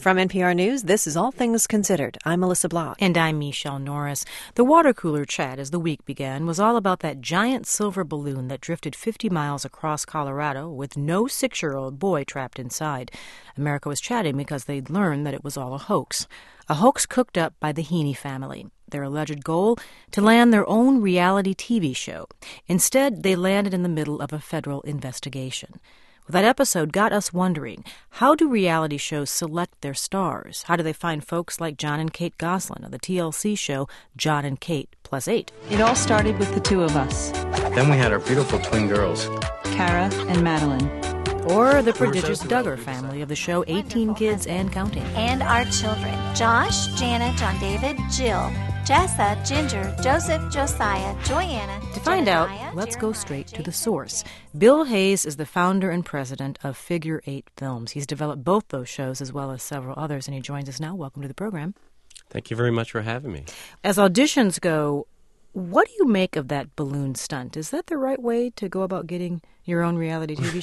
From NPR News, this is All Things Considered. I'm Melissa Block. And I'm Michelle Norris. The water cooler chat as the week began was all about that giant silver balloon that drifted 50 miles across Colorado with no 6-year-old boy trapped inside. America was chatting because they'd learned that it was all a hoax cooked up by the Heaney family. Their alleged goal? To land their own reality TV show. Instead, they landed in the middle of a federal investigation. Well, that episode got us wondering, how do reality shows select their stars? How do they find folks like John and Kate Gosselin of the TLC show John and Kate Plus 8? It all started with the two of us. Then we had our beautiful twin girls, Kara and Madeline. Or the prodigious Duggar family of the show 18 Kids and Counting. And our children, Josh, Jana, John David, Jill, Jessa, Ginger, Joseph, Josiah, Joanna. To find out, let's go straight to the source. Bill Hayes is the founder and president of Figure 8 Films. He's developed both those shows as well as several others, and he joins us now. Welcome to the program. Thank you very much for having me. As auditions go, what do you make of that balloon stunt? Is that the right way to go about getting your own reality TV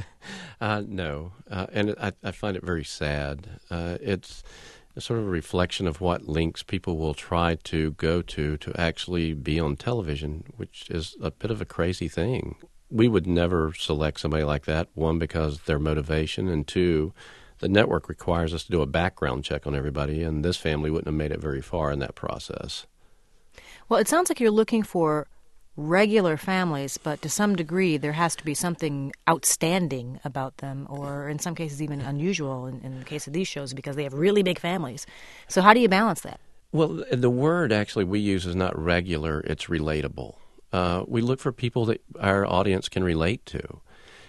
show? No, and I find it very sad. It's sort of a reflection of what links people will try to go to actually be on television, which is a bit of a crazy thing. We would never select somebody like that, one, because their motivation, and two, the network requires us to do a background check on everybody, and this family wouldn't have made it very far in that process. Well, it sounds like you're looking for regular families, but to some degree there has to be something outstanding about them, or in some cases even unusual in the case of these shows because they have really big families. So how do you balance that? Well, the word actually we use is not regular, it's relatable. We look for people that our audience can relate to.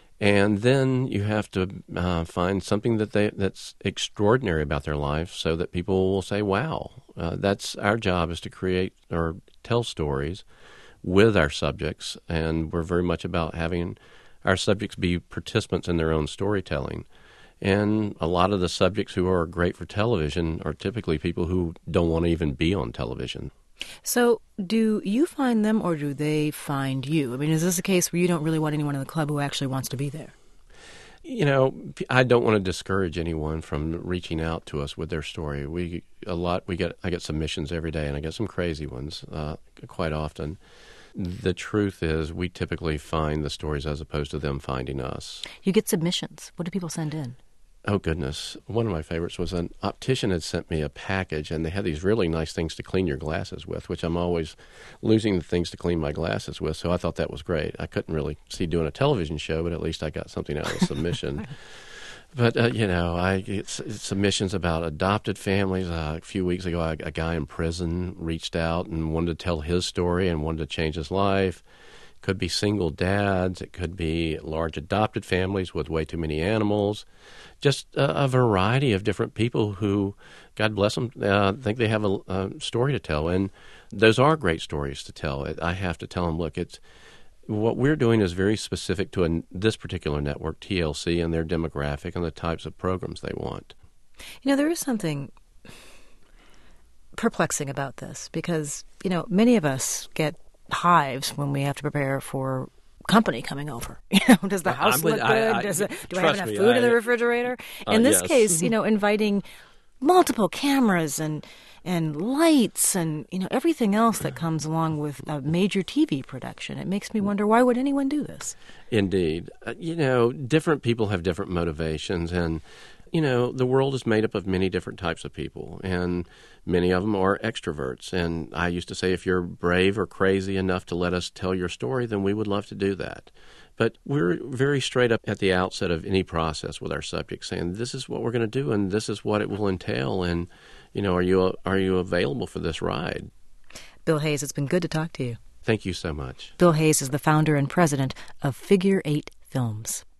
And then you have to find something that's extraordinary about their life so that people will say, wow. That's our job, is to create or tell stories with our subjects, and we're very much about having our subjects be participants in their own storytelling. And a lot of the subjects who are great for television are typically people who don't want to even be on television. So do you find them or do they find you? I mean, is this a case where you don't really want anyone in the club who actually wants to be there? You know, I don't want to discourage anyone from reaching out to us with their story. I get submissions every day, and I get some crazy ones quite often. The truth is, we typically find the stories as opposed to them finding us. You get submissions. What do people send in? Oh, goodness. One of my favorites was an optician had sent me a package, and they had these really nice things to clean your glasses with, which I'm always losing the things to clean my glasses with, so I thought that was great. I couldn't really see doing a television show, but at least I got something out of the submission. But, I get submissions about adopted families. A few weeks ago, a guy in prison reached out and wanted to tell his story and wanted to change his life. Could be single dads. It could be large adopted families with way too many animals. Just a variety of different people who, God bless them, think they have a story to tell. And those are great stories to tell. I have to tell them, look, what we're doing is very specific to this particular network, TLC, and their demographic and the types of programs they want. You know, there is something perplexing about this because, many of us get hives when we have to prepare for company coming over. Does the house look good? Do I have enough food in the refrigerator? In this case, inviting multiple cameras and lights and everything else that comes along with a major TV production. It makes me wonder, why would anyone do this? Indeed. Different people have different motivations, and the world is made up of many different types of people, and many of them are extroverts. And I used to say, if you're brave or crazy enough to let us tell your story, then we would love to do that. But we're very straight up at the outset of any process with our subjects, saying this is what we're going to do, and this is what it will entail, and are you available for this ride? Bill Hayes, it's been good to talk to you. Thank you so much. Bill Hayes is the founder and president of Figure 8 Films.